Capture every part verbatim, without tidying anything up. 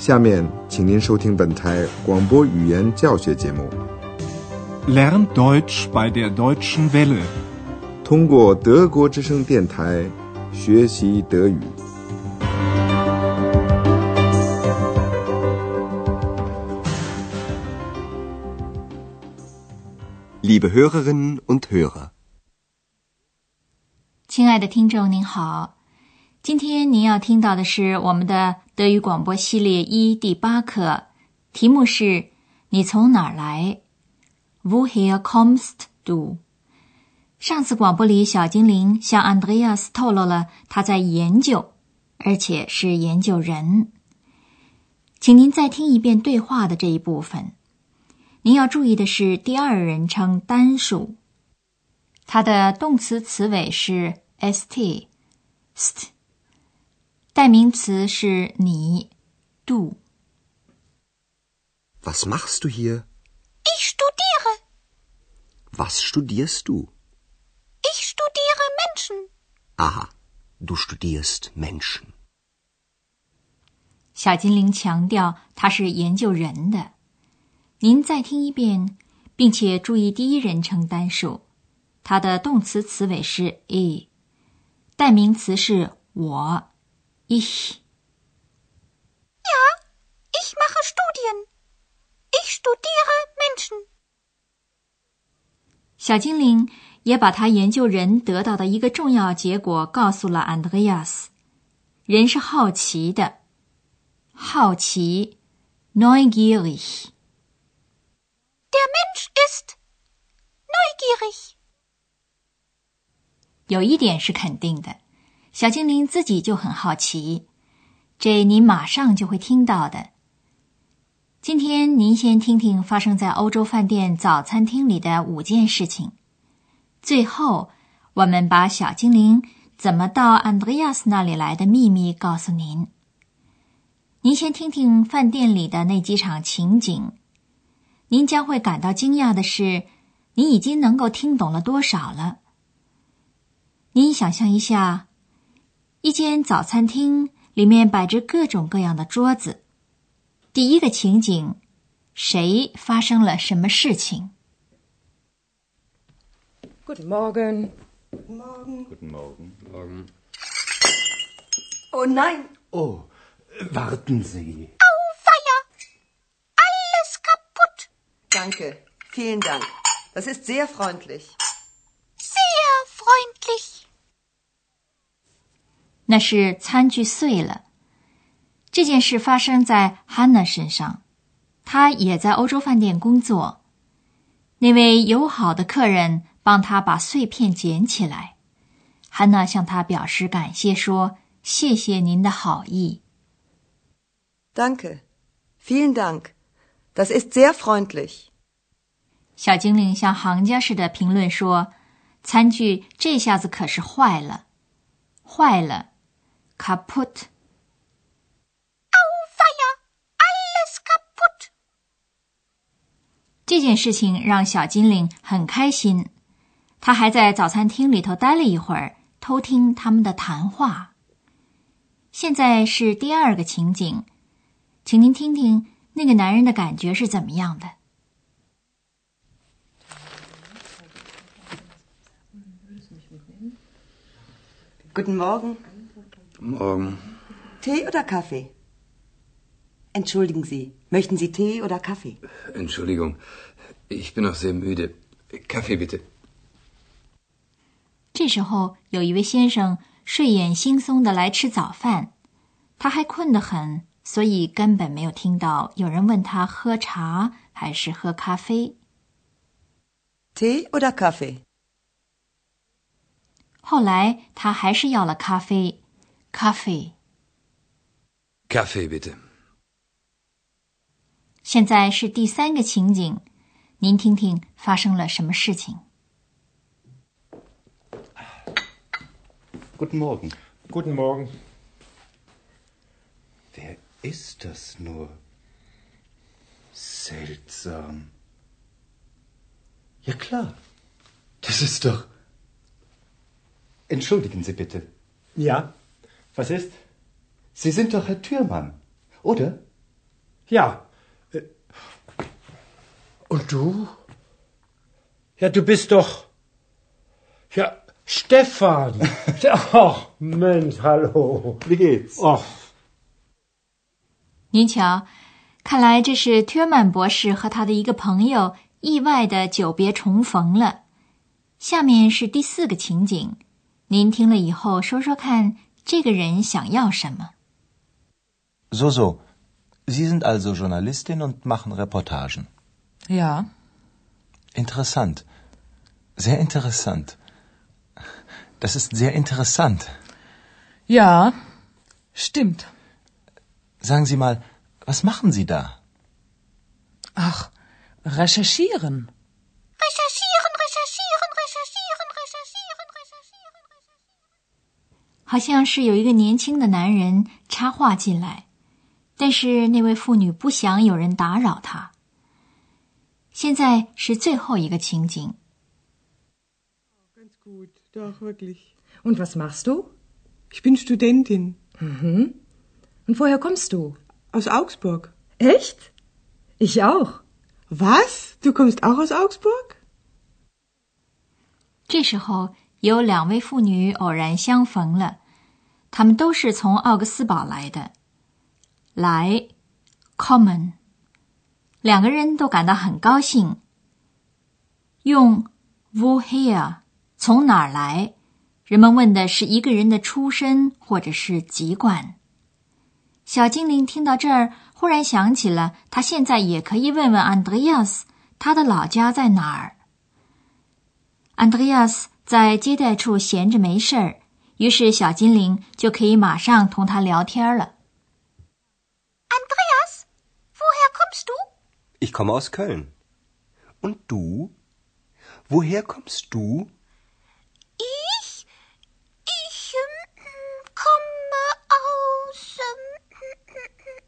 下面，请您收听本台广播语言教学节目。 Lern Deutsch bei der Deutschen Welle。 通过德国之声电台学习德语。 Liebe Hörerinnen und Hörer， 亲爱的听众您好，今天您要听到的是我们的德语广播系列一第八课，题目是你从哪儿来 Woher kommst du？ 上次广播里小精灵向 Andreas 透露了他在研究，而且是研究人。请您再听一遍对话的这一部分。您要注意的是第二人称单数，它的动词词尾是 st st， 代名词是你 du。 Was machst du hier? Ich studiere. Was studierst du? Ich studiere Menschen. Aha, du studierst Menschen。 小精灵强调他是研究人的。您再听一遍，并且注意第一人称单数，它的动词词尾是 e， 代名词是我 ich。 Ja, ich mache Studien. Ich studiere Menschen。 小精灵也把他研究人得到的一个重要结果告诉了 Andreas。 人是好奇的，好奇 neugierig。 Der Mensch ist neugierig。 有一点是肯定的，小精灵自己就很好奇，这您马上就会听到的。今天您先听听发生在欧洲饭店早餐厅里的五件事情，最后我们把小精灵怎么到 Andreas 那里来的秘密告诉您。您先听听饭店里的那几场情景，您将会感到惊讶的是，你已经能够听懂了多少了。您想象一下，一间早餐厅里面摆着各种各样的桌子。第一个情景，谁发生了什么事情？ Guten Morgen. Guten Morgen. Guten Morgen. Morgen. Oh nein. Oh, warten Sie. Danke, vielen Dank. Das ist sehr freundlich. Sehr freundlich. 那是餐具碎了。这件事发生在 Hannah 身上，她也在欧洲饭店工作。那位友好的客人帮她把碎片捡起来。Hannah 向他表示感谢，说：“谢谢您的好意。” Danke, vielen Dank. Das ist sehr freundlich. 小精灵像行家似的评论说：“餐具这下子可是坏了，坏了 ，kaputt。” Auweia, alles kaputt. 这件事情让小精灵很开心，他还在早餐厅里头待了一会儿，偷听他们的谈话。现在是第二个情景，请您听听那个男人的感觉是怎么样的。 Guten Morgen. Morgen. Tee oder Kaffee? Entschuldigen Sie, möchten Sie Tee oder Kaffee? Entschuldigung, ich bin noch sehr müde. Kaffee bitte. 这时候有一位先生睡眼惺忪的来吃早饭，他还困得很，所以根本没有听到有人问他喝茶还是喝咖啡。 Tee oder Kaffee? 后来他还是要了咖啡 Kaffee。 Kaffee bitte. 现在是第三个情景，您听听发生了什么事情。 Guten Morgen. Guten Morgen. Wer ist das nur? Seltsam. Ja klar, das ist doch... Entschuldigen Sie bitte. Ja, was ist? Sie sind doch Herr Thürmann, oder? Ja. Und du? Ja, du bist doch... Ja, Stefan. Ach, Mensch, hallo. Wie geht's? Oh. 您瞧，看来这是特曼博士和他的一个朋友意外的久别重逢了。下面是第四个情景，您听了以后说说看，这个人想要什么。 So, so. Sie sind also Journalistin und machen Reportagen. Ja. Interessant. Sehr interessant. Das ist sehr interessant. Ja, stimmt. Sagen Sie mal, was machen Sie da? Ach, recherchieren. Recherchieren, recherchieren, recherchieren, recherchieren, recherchieren, recherchieren. 好像是有一个年轻的男人插话进来，但是那位妇女不想有人打扰她。现在是最后一个情景。 Ganz gut, doch, wirklich. Und was machst du? Ich bin Studentin. Mhm. Und woher kommst du? Aus Augsburg. Echt? Ich auch. Was? Du kommst auch aus Augsburg? 这时候有两位妇女偶然相逢了，她们都是从奥格斯堡来的。来 ，kommen， 两个人都感到很高兴。用 woher 从哪儿来，人们问的是一个人的出身或者是籍贯。小精灵听到这儿，忽然想起了他现在也可以问问安德烈亚斯，他的老家在哪儿。安德烈亚斯在接待处闲着没事儿，于是小精灵就可以马上同他聊天了。 Andreas, woher kommst du? Ich komme aus Köln. Und du? Woher kommst du? Ich? Ich ähm, komme aus... Ähm,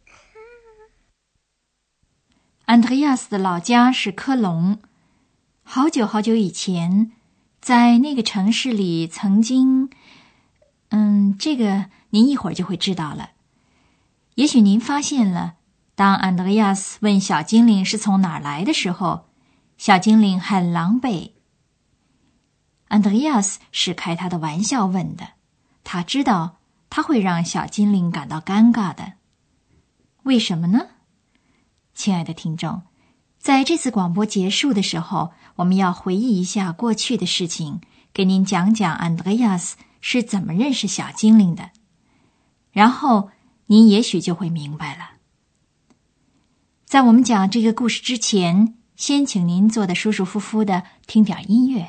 安德烈亚斯的老家是科隆，好久好久以前，在那个城市里曾经，嗯，这个您一会儿就会知道了。也许您发现了，当安德烈亚斯问小精灵是从哪儿来的时候，小精灵很狼狈。安德烈亚斯是开他的玩笑问的，他知道他会让小精灵感到尴尬的。为什么呢？亲爱的听众，在这次广播结束的时候，我们要回忆一下过去的事情，给您讲讲安德烈亚斯是怎么认识小精灵的，然后您也许就会明白了。在我们讲这个故事之前，先请您坐得舒舒服服的，听点音乐。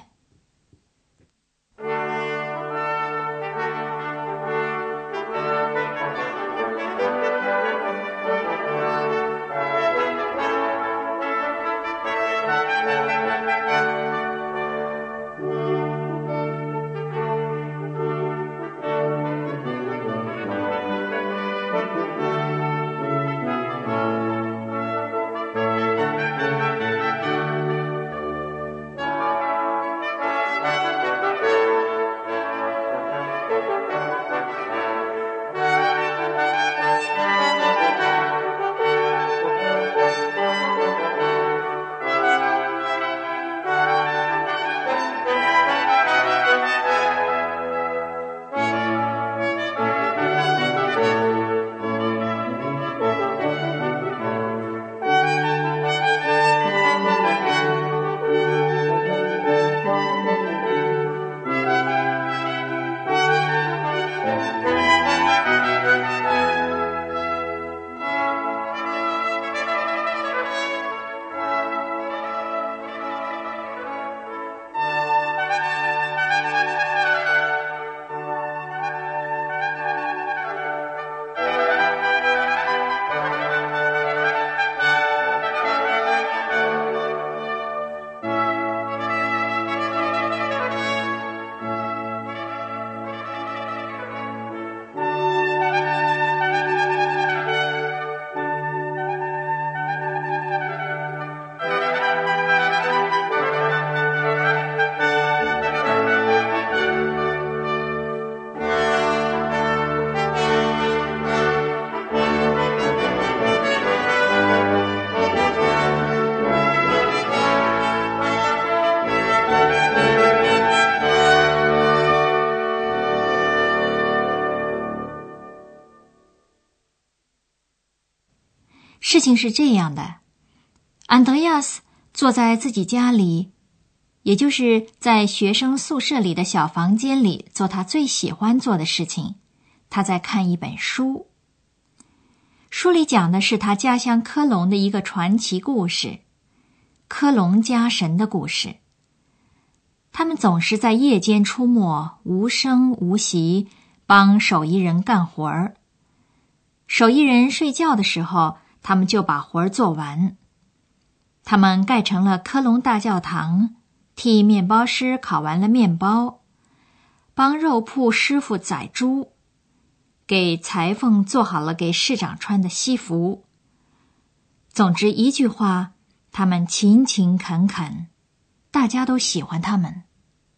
事情是这样的，安德烈亚斯坐在自己家里，也就是在学生宿舍里的小房间里，做他最喜欢做的事情。他在看一本书，书里讲的是他家乡科隆的一个传奇故事，科隆家神的故事。他们总是在夜间出没，无声无息，帮手艺人干活儿。手艺人睡觉的时候，他们就把活儿做完。他们盖成了科隆大教堂，替面包师烤完了面包，帮肉铺师傅宰猪，给裁缝做好了给市长穿的西服。总之一句话，他们勤勤恳恳，大家都喜欢他们。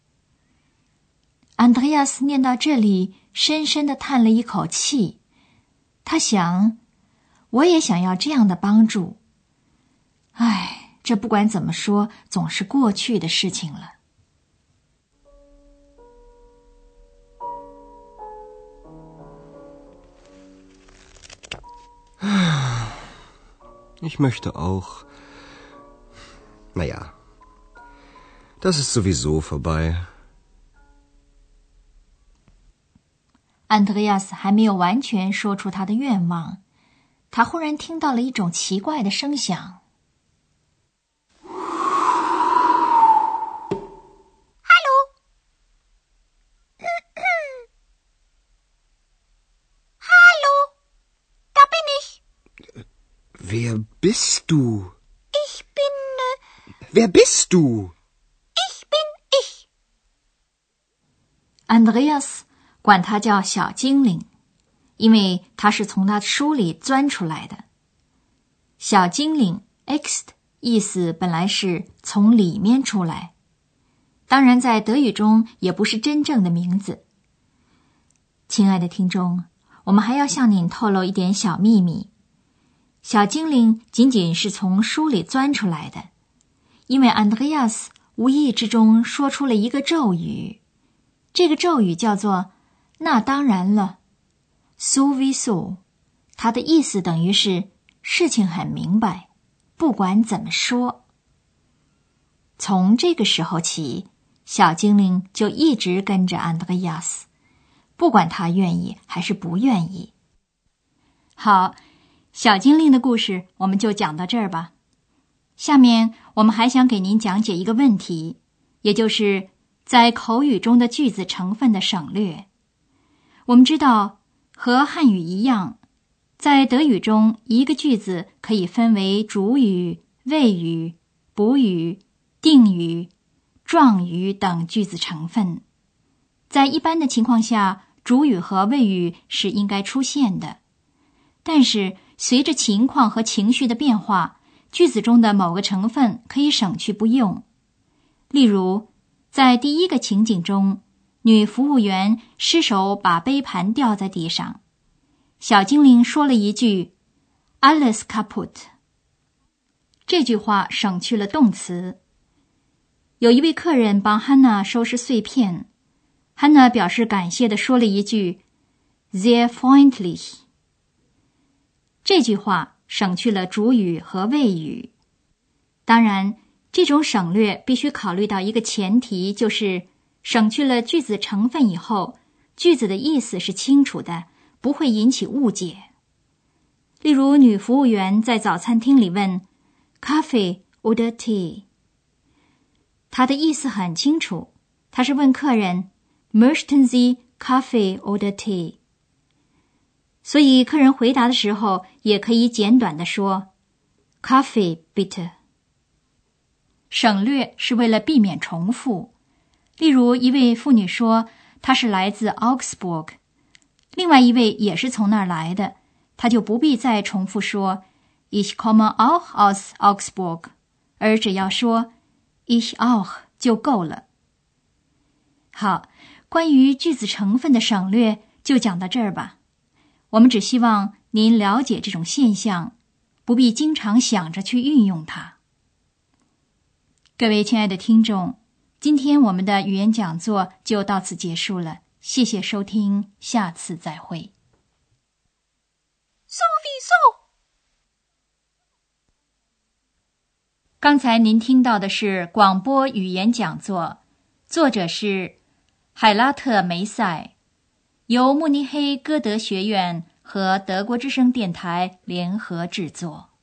安德烈亚斯念到这里，深深地叹了一口气。他想，我也想要这样的帮助。唉，这不管怎么说，总是过去的事情了。 Ich möchte auch. Naja, das ist sowieso vorbei. 安德烈亚斯还没有完全说出他的愿望，他忽然听到了一种奇怪的声响。 Wer bist du? Ich bin... Äh, Wer bist du? Ich bin ich. 安德烈亚斯管他叫小精灵，因为他是从他书里钻出来的。小精灵 X 意思本来是从里面出来，当然在德语中也不是真正的名字。亲爱的听众，我们还要向您透露一点小秘密。小精灵仅仅是从书里钻出来的，因为安德烈亚斯无意之中说出了一个咒语，这个咒语叫做那当然了 sowieso， 它的意思等于是事情很明白，不管怎么说。从这个时候起，小精灵就一直跟着安德烈亚斯，不管他愿意还是不愿意。好，小精灵的故事我们就讲到这儿吧。下面我们还想给您讲解一个问题，也就是在口语中的句子成分的省略。我们知道，和汉语一样，在德语中一个句子可以分为主语、谓语、补语、定语、状语等句子成分。在一般的情况下，主语和谓语是应该出现的，但是随着情况和情绪的变化，句子中的某个成分可以省去不用。例如，在第一个情景中，女服务员失手把杯盘掉在地上，小精灵说了一句 Alles kaputt， 这句话省去了动词。有一位客人帮汉娜收拾碎片，汉娜表示感谢地说了一句 Sehr freundlich，这句话省去了主语和谓语。当然，这种省略必须考虑到一个前提，就是省去了句子成分以后，句子的意思是清楚的，不会引起误解。例如，女服务员在早餐厅里问 Kaffee oder Tee， 她的意思很清楚，她是问客人 Möchten Sie Kaffee oder Tee，所以客人回答的时候也可以简短地说 Kaffee bitte。 省略是为了避免重复。例如，一位妇女说她是来自 Augsburg， 另外一位也是从那儿来的，她就不必再重复说 Ich komme auch aus Augsburg， 而只要说 Ich auch 就够了。好，关于句子成分的省略就讲到这儿吧。我们只希望您了解这种现象，不必经常想着去运用它。各位亲爱的听众，今天我们的语言讲座就到此结束了，谢谢收听，下次再会。 Sowieso 刚才您听到的是广播语言讲座，作者是海拉特·梅塞，由慕尼黑歌德学院和德国之声电台联合制作。